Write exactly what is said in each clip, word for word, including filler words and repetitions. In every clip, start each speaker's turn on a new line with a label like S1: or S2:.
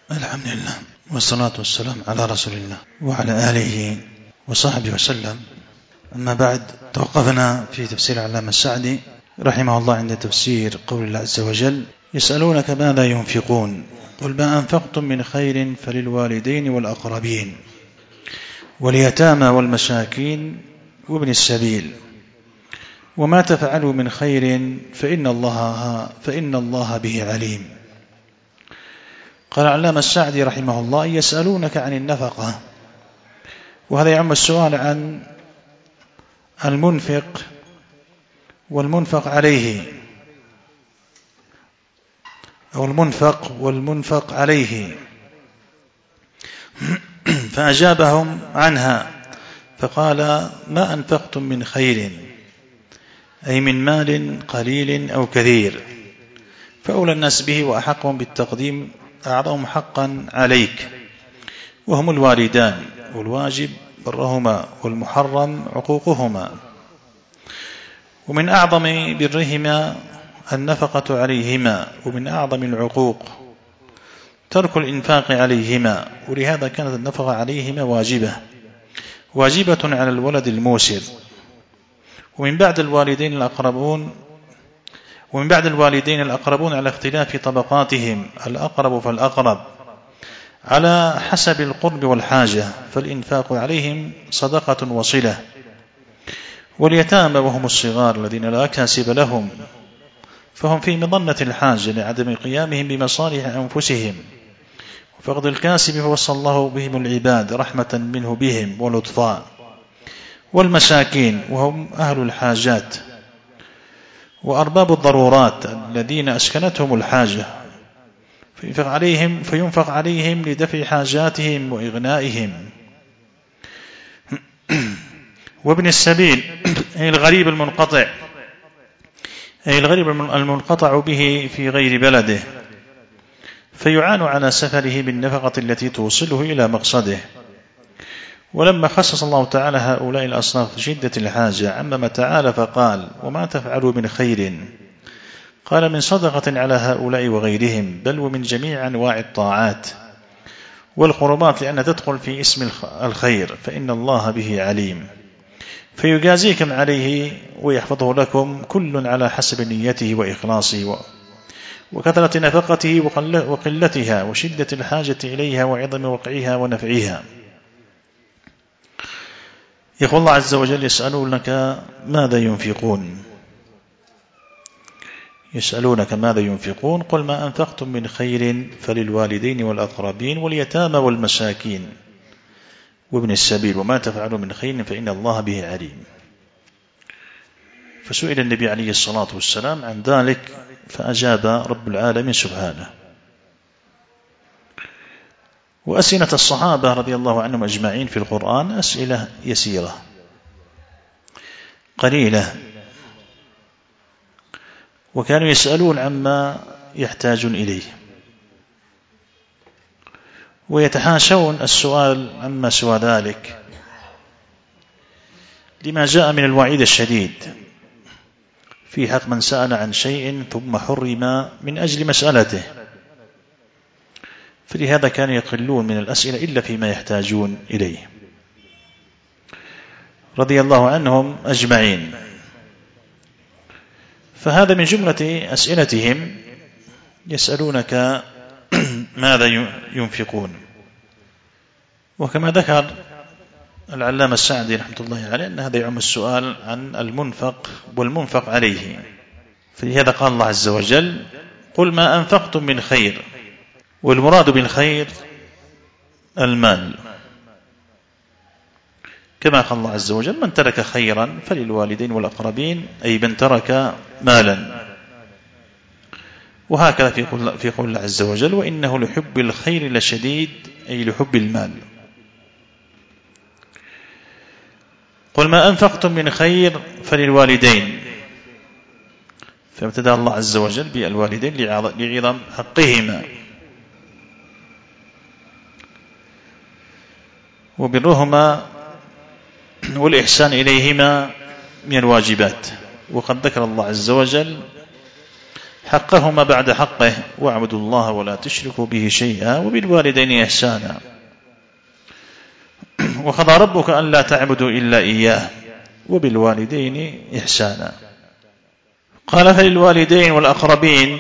S1: الحمد لله والصلاة والسلام على رسول الله وعلى آله وصحبه وسلم. أما بعد، توقفنا في تفسير العلامة السعدي رحمه الله عند تفسير قول الله عز وجل: يسألونك ماذا ينفقون قل ما أنفقتم من خير فللوالدين والأقربين واليتامى والمساكين وابن السبيل وما تفعلوا من خير فإن الله فإن الله به عليم. قال العلامة السعدي رحمه الله: يسألونك عن النفقة، وهذا يعم السؤال عن المنفق والمنفق عليه أو المنفق والمنفق عليه، فأجابهم عنها فقال: ما أنفقتم من خير، أي من مال قليل أو كثير، فأولى الناس به وأحقهم بالتقديم أعظم حقا عليك، وهم الوالدان، والواجب برهما والمحرم عقوقهما، ومن أعظم برهما النفقة عليهما، ومن أعظم العقوق ترك الإنفاق عليهما، ولهذا كانت النفقة عليهما واجبة واجبة على الولد الموسر. ومن بعد الوالدين الأقربون ومن بعد الوالدين الأقربون على اختلاف طبقاتهم، الأقرب فالأقرب على حسب القرب والحاجة، فالإنفاق عليهم صدقة وصلة. واليتامى وهم الصغار الذين لا كاسب لهم، فهم في مظنة الحاجة لعدم قيامهم بمصالح أنفسهم، وفقد الكاسب فوصى الله بهم العباد رحمة منه بهم ولطفا. والمساكين وهم أهل الحاجات وأرباب الضرورات الذين أسكنتهم الحاجة، فينفق عليهم, فينفق عليهم لدفع حاجاتهم وإغنائهم. وابن السبيل أي الغريب المنقطع أي الغريب المنقطع به في غير بلده، فيعان على سفره بالنفقة التي توصله إلى مقصده. ولما خصص الله تعالى هؤلاء الأصناف شدة الحاجة عمم تعالى فقال: وما تفعلوا من خير، قال من صدقة على هؤلاء وغيرهم، بل ومن جميع أنواع الطاعات والقربات، لأن تدخل في اسم الخير، فإن الله به عليم، فيجازيكم عليه ويحفظه لكم كل على حسب نيته وإخلاصه وكثرة نفقته وقلتها وشدة الحاجة إليها وعظم وقعها ونفعها. يقول الله عز وجل: يسألونك ماذا ينفقون يسألونك ماذا ينفقون قل ما أنفقتم من خير فللوالدين والأقربين واليتامى والمساكين وابن السبيل وما تفعلوا من خير فإن الله به عليم. فسئل النبي عليه الصلاة والسلام عن ذلك فأجاب رب العالمين سبحانه. وأسئلة الصحابة رضي الله عنهم أجمعين في القرآن أسئلة يسيرة قليلة، وكانوا يسألون عما يحتاجون إليه، ويتحاشون السؤال عما سوى ذلك، لما جاء من الوعيد الشديد في حق من سأل عن شيء ثم حرم من أجل مسألته، فلهذا كانوا يقلون من الأسئلة إلا فيما يحتاجون إليه رضي الله عنهم أجمعين. فهذا من جملة أسئلتهم: يسألونك ماذا ينفقون. وكما ذكر العلامة السعدي رحمة الله عليه أن هذا يعم السؤال عن المنفق والمنفق عليه، فلهذا قال الله عز وجل: قل ما أنفقتم من خير، والمراد بالخير المال، كما قال الله عز وجل: من ترك خيرا فللوالدين والأقربين، أي من ترك مالا. وهكذا في قول, في قول الله عز وجل: وإنه لحب الخير لشديد، أي لحب المال. قل ما أنفقتم من خير فللوالدين، فابتدأ الله عز وجل بالوالدين لعظم حقهما وبرهما والإحسان إليهما من الواجبات. وقد ذكر الله عز وجل حقهما بعد حقه واعبدوا الله ولا تشركوا به شيئا وبالوالدين إحسانا وقضى ربك ألا تعبدوا إلا إياه وبالوالدين إحسانا. قال فللوالدين والأقربين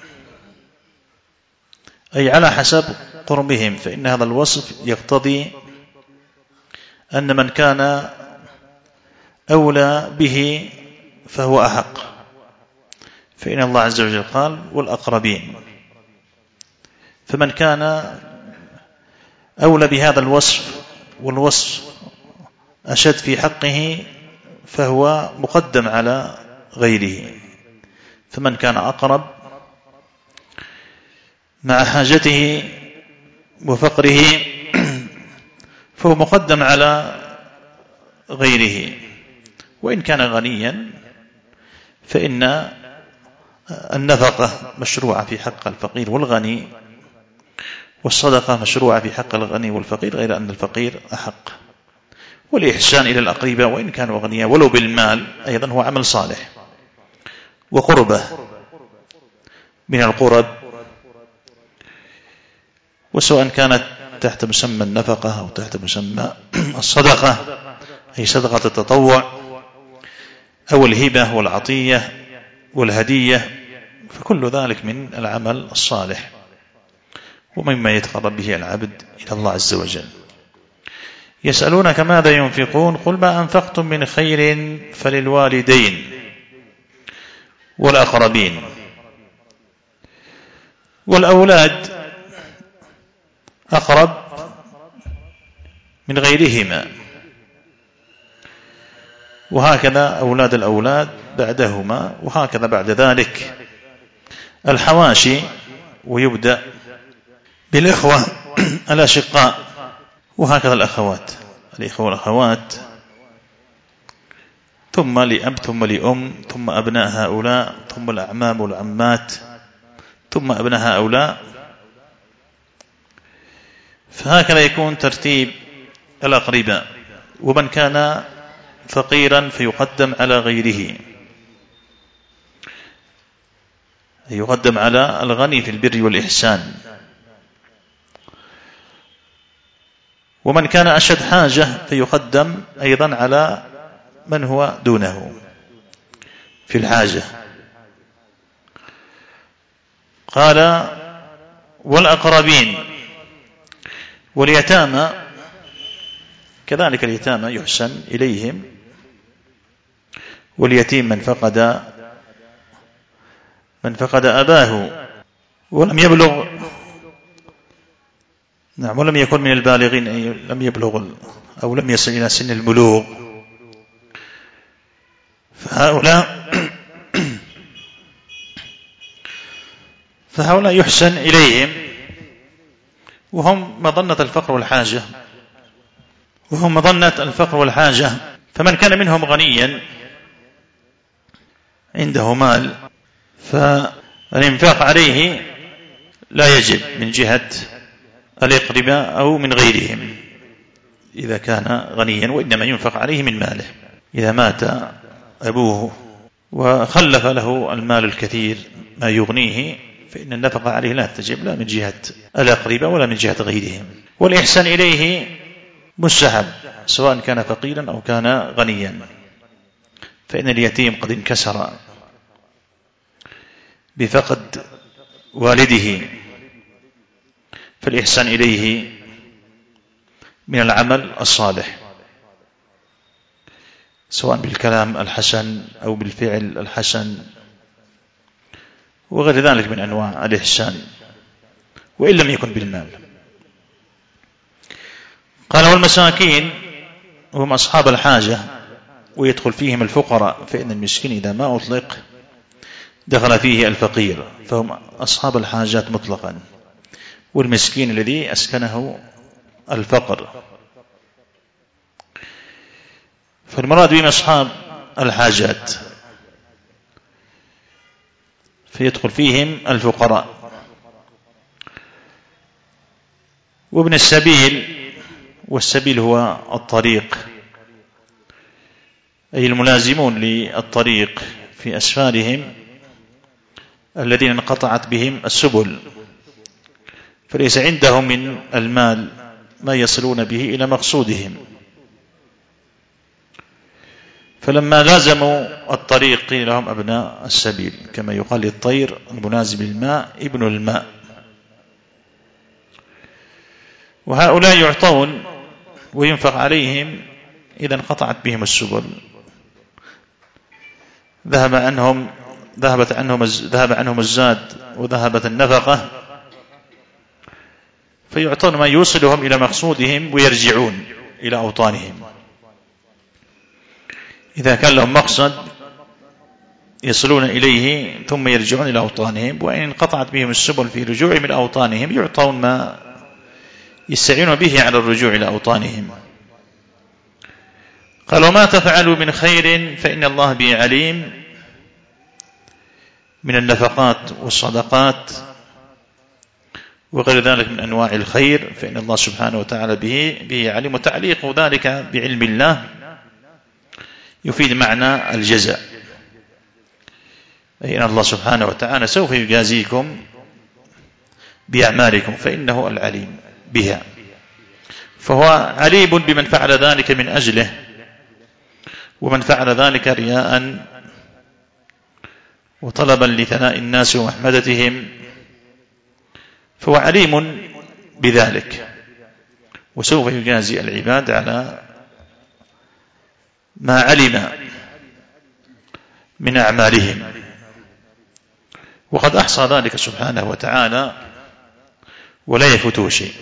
S1: أي على حسب قربهم، فإن هذا الوصف يقتضي أن من كان أولى به فهو أحق، فإن الله عز وجل قال والأقربين، فمن كان أولى بهذا الوصف والوصف أشد في حقه فهو مقدم على غيره، فمن كان أقرب مع حاجته وفقره فهو مقدم على غيره، وإن كان غنيا فإن النفقة مشروعة في حق الفقير والغني، والصدقة مشروعة في حق الغني والفقير، غير أن الفقير أحق. والإحسان إلى الأقرباء وإن كانوا أغنياء ولو بالمال أيضا هو عمل صالح وقربة من القرب، وسواء كانت تحت مسمى النفقة أو تحت مسمى الصدقة أي صدقة التطوع أو الهبة والعطية والهدية، فكل ذلك من العمل الصالح ومما يتقرب به العبد إلى الله عز وجل. يسألونك ماذا ينفقون قل ما أنفقتم من خير فللوالدين والأقربين. والأولاد أقرب من غيرهما، وهكذا أولاد الأولاد بعدهما، وهكذا بعد ذلك الحواشي، ويبدأ بالإخوة الأشقاء، وهكذا الأخوات، الإخوة والأخوات، ثم لأب ثم لأم ثم أبناء هؤلاء ثم الأعمام والعمات ثم أبناء هؤلاء، فهكذا يكون ترتيب الأقرباء. ومن كان فقيرا فيقدم على غيره، يقدم على الغني في البر والإحسان. ومن كان أشد حاجة فيقدم أيضا على من هو دونه في الحاجة. قال والأقربين واليتامى، كذلك اليتامى يحسن إليهم، واليتيم من فقد من فقد أباه ولم يبلغ نعم ولم يكن من البالغين، أي لم يبلغ أو لم يصل إلى سن البلوغ، فهؤلاء فهؤلاء يحسن إليهم، وهم مظنة الفقر والحاجة وهم مظنة الفقر والحاجة. فمن كان منهم غنيا عنده مال فالإنفاق عليه لا يجب من جهة الأقرباء أو من غيرهم إذا كان غنيا، وإنما ينفق عليه من ماله. إذا مات أبوه وخلف له المال الكثير ما يغنيه فإن النفقة عليه لا تجب لا من جهة الأقرباء ولا من جهة غيرهم. والإحسان إليه مستحب سواء كان فقيرا أو كان غنيا، فإن اليتيم قد انكسر بفقد والده، فالإحسان إليه من العمل الصالح سواء بالكلام الحسن أو بالفعل الحسن وغير ذلك من أنواع الإحسان، وإن لم يكن بالمال. قال والمساكين هم أصحاب الحاجة ويدخل فيهم الفقراء، فإن المسكين إذا ما أطلق دخل فيه الفقير، فهم أصحاب الحاجات مطلقا، والمسكين الذي أسكنه الفقر. فالمراد بهم أصحاب الحاجات فيدخل فيهم الفقراء. وابن السبيل، والسبيل هو الطريق أي الملازمون للطريق في أسفارهم الذين انقطعت بهم السبل، فليس عندهم من المال ما يصلون به إلى مقصودهم، فلما لازموا الطريق قيل لهم أبناء السبيل، كما يقال للطير المنازل الماء ابن الماء. وهؤلاء يعطون وينفق عليهم إذا انقطعت بهم السبل، ذهب عنهم ذهبت عنهم ذهب عنهم الزاد وذهبت النفقة، فيعطون ما يوصلهم إلى مقصودهم ويرجعون إلى أوطانهم. إذا كان لهم مقصد يصلون إليه ثم يرجعون إلى أوطانهم، وإن انقطعت بهم السبل في رجوعهم إلى أوطانهم يعطون ما يستعينون به على الرجوع إلى أوطانهم. قالوا ما تفعلوا من خير فإن الله به عليم، من النفقات والصدقات وغير ذلك من أنواع الخير فإن الله سبحانه وتعالى به, به عليم. وتعليق ذلك بعلم الله يفيد معنى الجزاء، أي أن الله سبحانه وتعالى سوف يجازيكم بأعمالكم فإنه العليم بها، فهو عليم بمن فعل ذلك من أجله، ومن فعل ذلك رياء وطلبا لثناء الناس ومحمدتهم فهو عليم بذلك، وسوف يجازي العباد على ما علم من أعمالهم، وقد أحصى ذلك سبحانه وتعالى ولا يفوته شيء.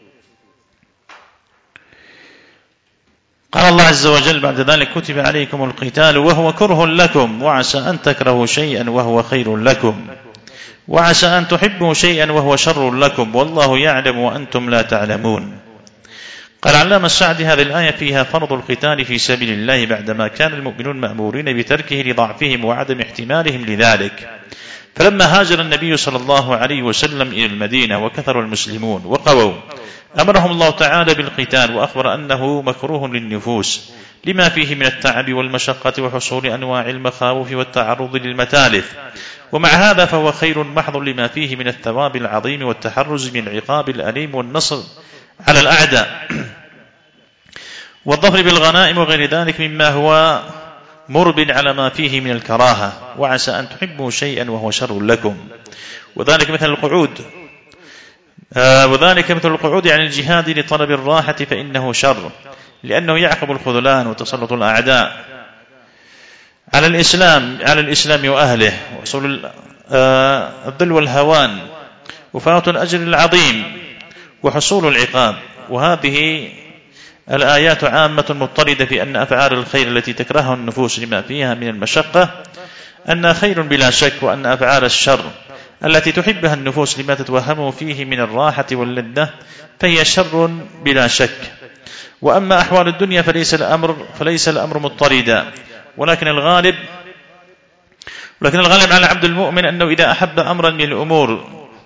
S1: قال الله عز وجل بعد ذلك كتب عليكم القتال وهو كره لكم وعسى أن تكرهوا شيئا وهو خير لكم وعسى أن تحبوا شيئا وهو شر لكم والله يعلم وأنتم لا تعلمون. قال علامة السعدي هذه الآية فيها فرض القتال في سبيل الله بعدما كان المؤمنون مأمورين بتركه لضعفهم وعدم احتمالهم لذلك، فلما هاجر النبي صلى الله عليه وسلم إلى المدينة وكثر المسلمون وقووا أمرهم الله تعالى بالقتال، وأخبر أنه مكروه للنفوس لما فيه من التعب والمشقة وحصول أنواع المخاوف والتعرض للمتالف، ومع هذا فهو خير محض لما فيه من الثواب العظيم والتحرز من العقاب الأليم والنصر على الأعداء والظفر بالغنائم وغير ذلك مما هو مرب على ما فيه من الكراهة. وعسى أن تحبوا شيئا وهو شر لكم، وذلك مثل القعود آه وذلك مثل القعود عن الجهاد لطلب الراحة فإنه شر، لأنه يعقب الخذلان وتسلط الأعداء على الإسلام على الإسلام وأهله، وحصول آه الذل والهوان وفوات الأجر العظيم وحصول العقاب. وهذه الآيات عامة مضطردة في أن أفعال الخير التي تكرهها النفوس لما فيها من المشقة أنها خير بلا شك، وأن أفعال الشر التي تحبها النفوس لما تتوهمه فيه من الراحة واللذة فهي شر بلا شك. وأما أحوال الدنيا فليس الأمر فليس الأمر مضطردا، ولكن الغالب ولكن الغالب على عبد المؤمن أنه إذا أحب أمرا من الأمور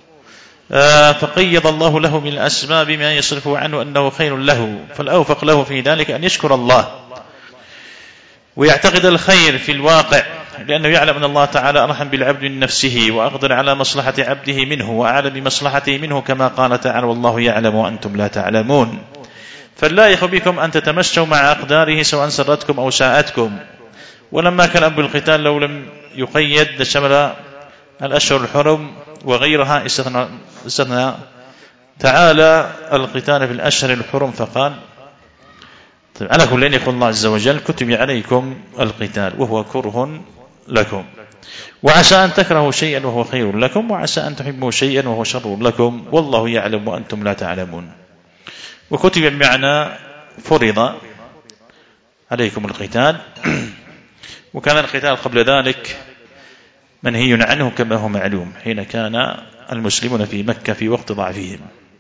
S1: فقيض الله له من الأسباب ما يصرفه عنه أنه خير له، فالأوفق له في ذلك أن يشكر الله ويعتقد الخير في الواقع، لأنه يعلم أن الله تعالى أرحم بالعبد من نفسه وأقدر على مصلحة عبده منه وأعلم بمصلحته منه، كما قال تعالى والله يعلم وأنتم لا تعلمون. فاللائق بكم أن تتمشوا مع أقداره سواء سرتكم أو ساءتكم. ولما كان أمر القتال لو لم يقيد لشمل الأشهر الحرم وغيرها استثنى, استثنى تعالى القتال في الأشهر الحرم فقال على كل يقول الله عز وجل كتب عليكم القتال وهو كره لكم وعسى أن تكرهوا شيئا وهو خير لكم وعسى أن تحبوا شيئا وهو شر لكم والله يعلم وأنتم لا تعلمون. وكتب بمعنى فرض عليكم القتال، وكان القتال قبل ذلك منهي عنه كما هو معلوم حين كان المسلمون في مكة في وقت ضعفهم،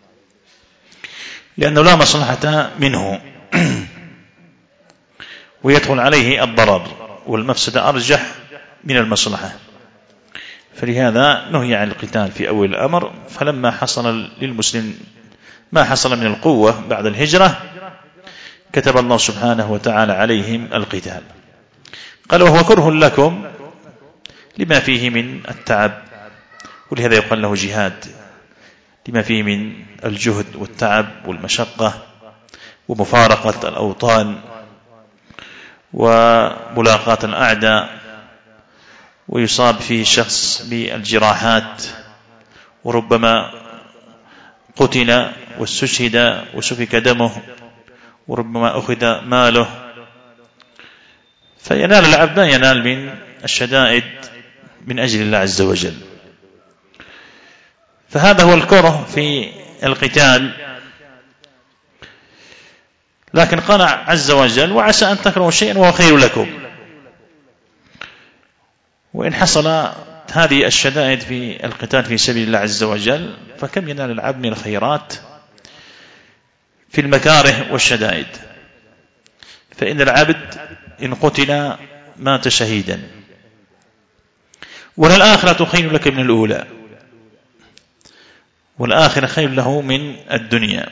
S1: لأنه لا مصلحة منه ويدخل عليه الضرر والمفسدة أرجح من المصلحة، فلهذا نهي عن القتال في أول الأمر. فلما حصل للمسلم ما حصل من القوة بعد الهجرة كتب الله سبحانه وتعالى عليهم القتال. قال وهو كره لكم لما فيه من التعب ولهذا يقال له جهاد لما فيه من الجهد والتعب والمشقة ومفارقة الأوطان وملاقاة الأعداء، ويصاب فيه الشخص بالجراحات، وربما قتل واستشهد وسفك دمه، وربما أخذ ماله. فينال العبد ما ينال من الشدائد من أجل الله عز وجل. فهذا هو الكره في القتال. لكن قال عز وجل: وعسى أن تكرهوا شيئا وهو خير لكم. وإن حصل هذه الشدائد في القتال في سبيل الله عز وجل، فكم ينال العبد من الخيرات في المكاره والشدائد. فإن العبد إن قتل مات شهيدا، وللآخرة خير لك من الأولى، والآخرة خير له من الدنيا.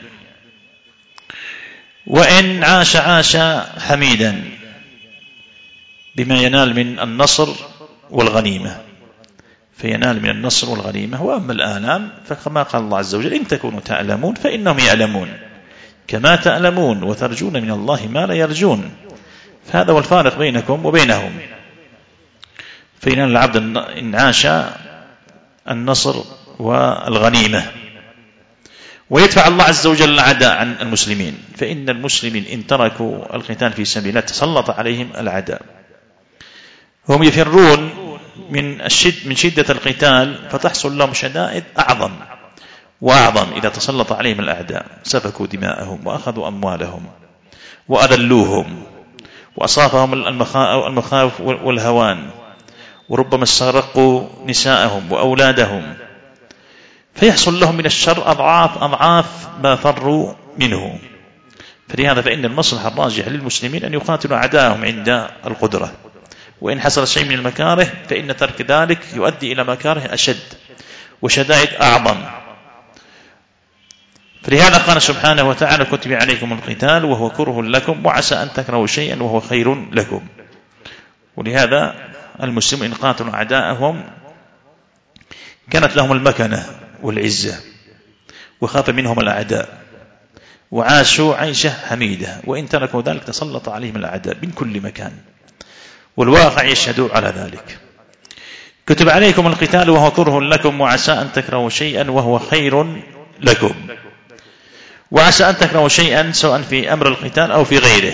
S1: وإن عاش عاش حميدا بما ينال من النصر والغنيمة، فينال من النصر والغنيمة. وأما الآلام فكما قال الله عز وجل: إن تكونوا تعلمون فإنهم يعلمون كما تعلمون وترجون من الله ما لا يرجون. فهذا هو الفارق بينكم وبينهم. فينال العبد إن عاش النصر والغنيمة، ويدفع الله عز وجل العداء عن المسلمين. فإن المسلمين إن تركوا القتال في سبيل الله تسلط عليهم العداء، هم يفرون من الشد من شدة القتال، فتحصل لهم شدائد أعظم وأعظم إذا تسلط عليهم الأعداء. سفكوا دماءهم وأخذوا أموالهم وأذلوهم وأصابهم المخاوف والهوان، وربما استغرقوا نساءهم وأولادهم، فيحصل لهم من الشر أضعاف أضعاف ما فروا منه. فلهذا فإن المصلحة الراجحة للمسلمين أن يقاتلوا أعداءهم عند القدرة. وإن حصل شيء من المكاره فإن ترك ذلك يؤدي إلى مكاره أشد وشدائد أعظم. فلهذا قال سبحانه وتعالى: كتب عليكم القتال وهو كره لكم وعسى أن تكرهوا شيئا وهو خير لكم. ولهذا المسلمين إن قاتلوا أعداءهم كانت لهم المكنة والعزة، وخاف منهم الأعداء، وعاشوا عيشة حميدة. وإن تركوا ذلك تسلط عليهم الأعداء من كل مكان، والواقع يشهد على ذلك. كتب عليكم القتال وهو كره لكم وعسى أن تكرهوا شيئا وهو خير لكم. وعسى أن تكرهوا شيئا سواء في أمر القتال أو في غيره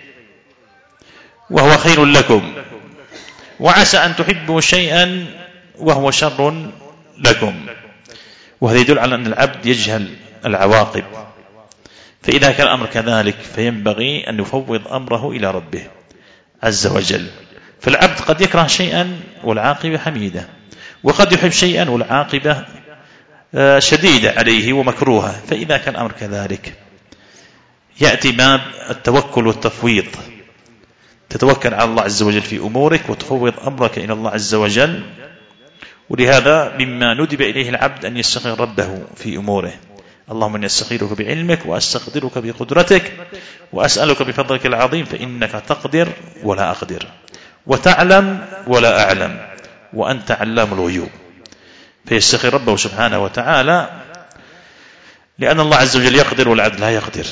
S1: وهو خير لكم، وعسى أن تحبوا شيئا وهو شر لكم. وهذا يدل على أن العبد يجهل العواقب. فإذا كان الأمر كذلك فينبغي أن يفوض أمره إلى ربه عز وجل. فالعبد قد يكره شيئا والعاقبة حميدة، وقد يحب شيئا والعاقبة شديدة عليه ومكروهة. فإذا كان الأمر كذلك يأتي باب التوكل والتفويض، تتوكل على الله عز وجل في أمورك وتفوض أمرك إلى الله عز وجل. ولهذا مما ندب إليه العبد أن يستخير ربه في أموره: اللهم إني أستخيرك بعلمك وأستقدرك بقدرتك وأسألك بفضلك العظيم فإنك تقدر ولا أقدر وتعلم ولا أعلم وأنت علام الغيوب. فيستخير ربه سبحانه وتعالى، لأن الله عز وجل يقدر والعبد لا يقدر،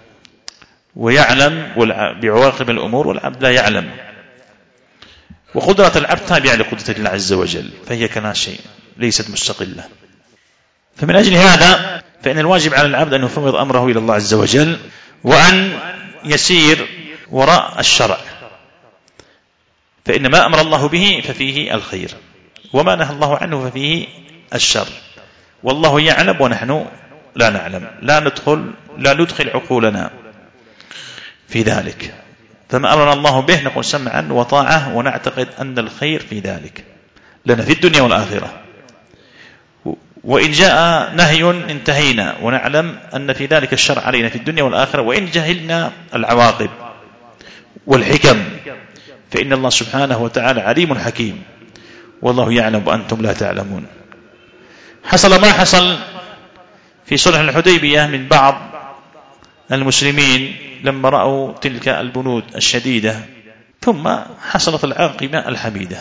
S1: ويعلم بعواقب الأمور والعبد لا يعلم. وقدرة العبد تابعة لقدرة الله عز وجل، فهي كما شيء ليست مستقلة. فمن أجل هذا فإن الواجب على العبد أن يفوض أمره إلى الله عز وجل، وأن يسير وراء الشرع. فإن ما أمر الله به ففيه الخير، وما نهى الله عنه ففيه الشر. والله يعلم ونحن لا نعلم، لا ندخل لا ندخل عقولنا في ذلك. فما أمرنا الله به نقول سمعا وطاعة، ونعتقد أن الخير في ذلك لنا في الدنيا والآخرة. وإن جاء نهي انتهينا، ونعلم أن في ذلك الشر علينا في الدنيا والآخرة. وإن جهلنا العواقب والحكم فإن الله سبحانه وتعالى عليم حكيم، والله يعلم وأنتم لا تعلمون. حصل ما حصل في صلح الحديبية من بعض المسلمين لما رأوا تلك البنود الشديدة، ثم حصلت العاقبة الحميدة.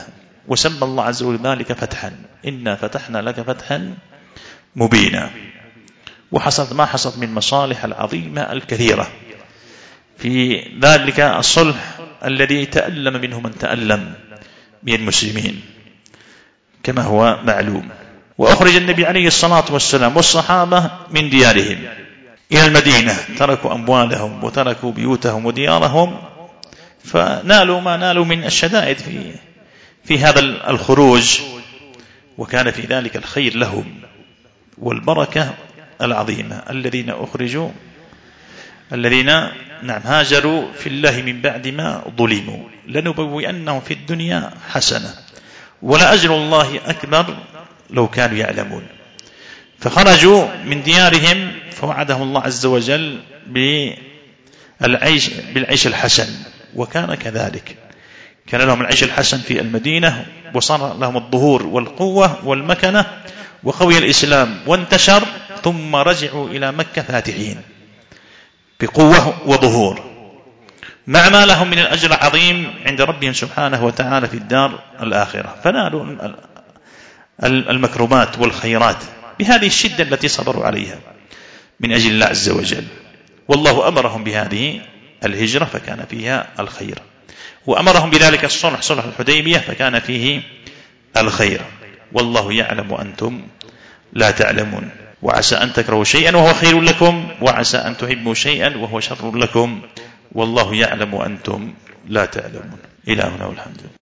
S1: وسمى الله عز وجل ذلك فتحا، إنا فتحنا لك فتحا مبينا. وحصلت ما حصلت من مصالح العظيمة الكثيرة في ذلك الصلح الذي تألم منه من تألم من المسلمين كما هو معلوم. وأخرج النبي عليه الصلاة والسلام والصحابة من ديارهم إلى المدينة، تركوا أموالهم وتركوا بيوتهم وديارهم، فنالوا ما نالوا من الشدائد في في هذا الخروج، وكان في ذلك الخير لهم والبركة العظيمة. الذين أخرجوا الذين نعم هاجروا في الله من بعد ما ظلموا لنبوئنهم في الدنيا حسنة ولا أجر الله أكبر لو كانوا يعلمون. فخرجوا من ديارهم فوعدهم الله عز وجل بالعيش, بالعيش الحسن، وكان كذلك، كان لهم العيش الحسن في المدينة، وصار لهم الظهور والقوة والمكنة، وقوي الإسلام وانتشر، ثم رجعوا إلى مكة فاتحين بقوة وظهور، مع ما لهم من الأجر العظيم عند ربهم سبحانه وتعالى في الدار الآخرة. فنالوا المكرمات والخيرات بهذه الشدة التي صبروا عليها من أجل الله عز وجل. والله أمرهم بهذه الهجرة فكان فيها الخير، وأمرهم بذلك الصلح، صلح الحديبية، فكان فيه الخير. والله يعلم وأنتم لا تعلمون. وعسى أن تكرهوا شيئا وهو خير لكم، وعسى أن تحبوا شيئا وهو شر لكم، والله يعلم وأنتم لا تعلمون. إلى هنا والحمد لله.